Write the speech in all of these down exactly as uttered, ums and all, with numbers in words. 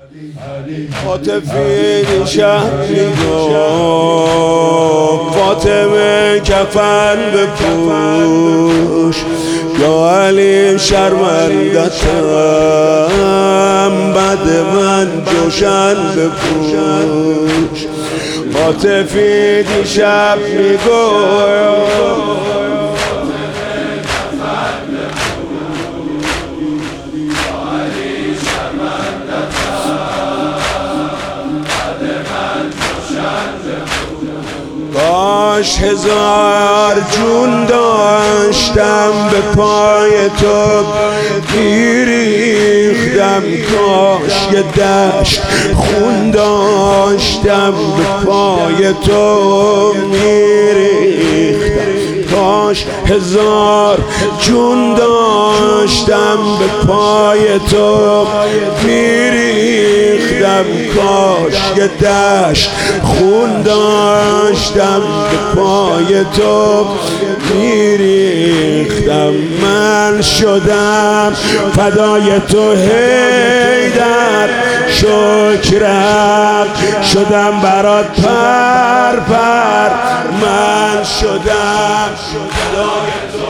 عاطفی دیشب میگفت فاطمه کفن بپوش، یا علی شرمندتم بعد من جوشن بپوش. عاطفی دیشب میگفت کاش هزار جون داشتم به پای تو میریختم، کاش یه دشت خون داشتم به پای تو میریختم، کاش هزار جون داشتم به پای تو میریختم، کاش یه دشت خون داشتم به پای تو میریختم. من شدم فدای تو حیدر، شکرم شدم برات پر پر. من شدم فدای تو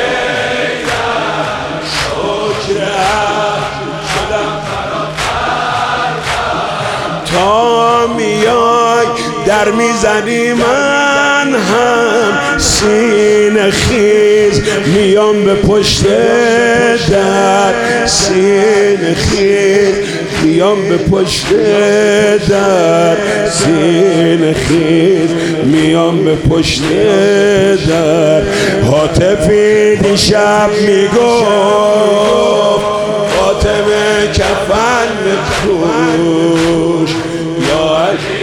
حیدر، شکرم شدم برات پر پر. تا میای در میزنی من هم سینه خیز میام به پشت در، سینه خیز میام به پشت در، سینه خیز میام به پشت در. عاطفی دیشب میگفت فاطمه کفن بپوش، یا علی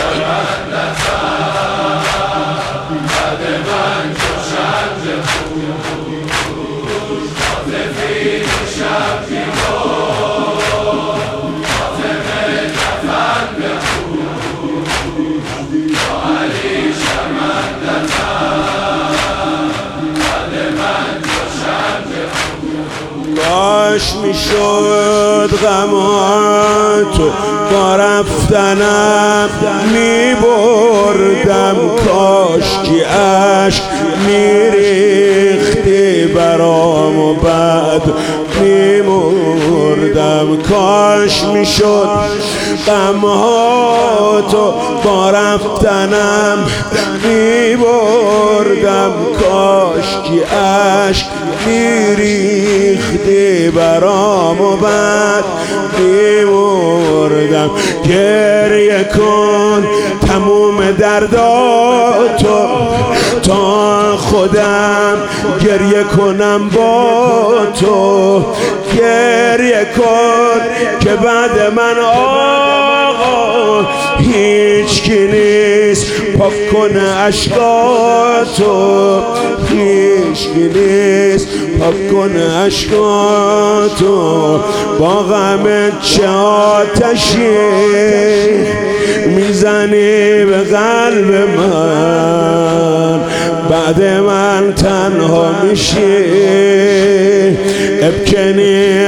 کاش میشد غماتو با رفتنم میبردم، کاش که عشق میریختی برام و بعد میمردم، کاش میشد غماتو با رفتنم میبردم، کاش که عشق میریختی برام و بعد میمردم. گریه کن تموم درداتو تا خودم گریه کنم با تو، گریه کن که بعد من آقا هیچ کی نیست پاک کنه عشقاتو، هیچ کی نیست پاک کنه عشقاتو. با غم چه آتشی میزنی به قلب من، بعد من تنها میشی ابکنی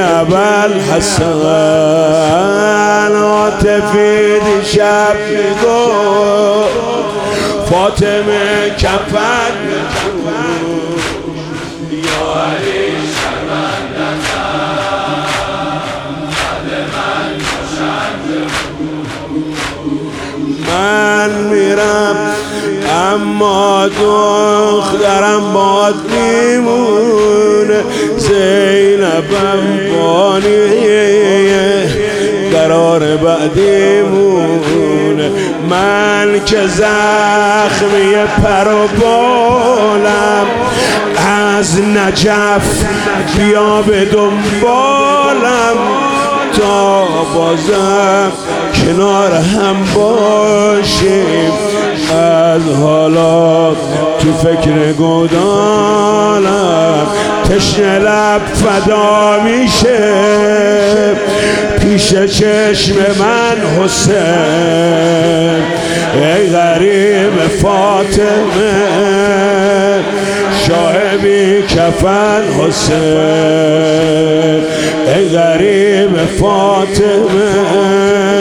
ابوالحسن. عاطفی دیشب میگفت فاطمه کفن بپوش، یا علی شرمندتم بعد من جوشن بپوش. من میرم اما دخترم باد میمونه، زینبم بانیه قرار بعدیمونه. من که زخمی پر و بالم از نجف بیا به دنبالم، تا بازم کنار هم باشیم، از حالا تو فکر گودالم. تشنه لب فدا میشه پیش چشم من حسین، ای غریب فاطمه شاه بی کفن حسین، ای غریب فاطمه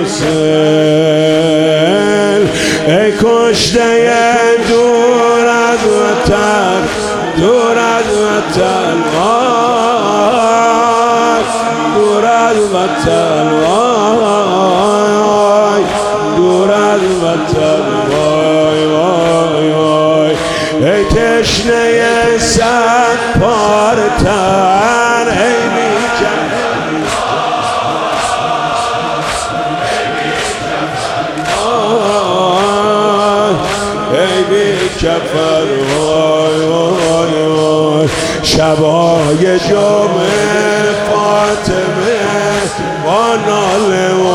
حسین ای کشته دور از وطن دور از وطن وای دور از وطن وای دور از وطن وای وای وای ای تشنه صد پاره تن ای بیکن ای بیکفر وای وای وای شبای جمعه فاطمه با ناله و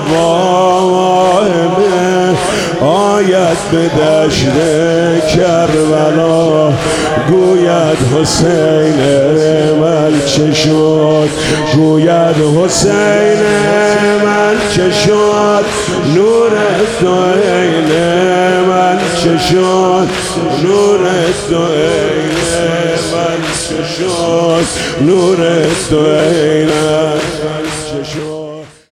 واهمه آید به دشت کربلا گوید حسین من چه شد گوید حسین من چه شد نور تو عین من چه شد نور تو عین من چه شد نور تو عین من چه شد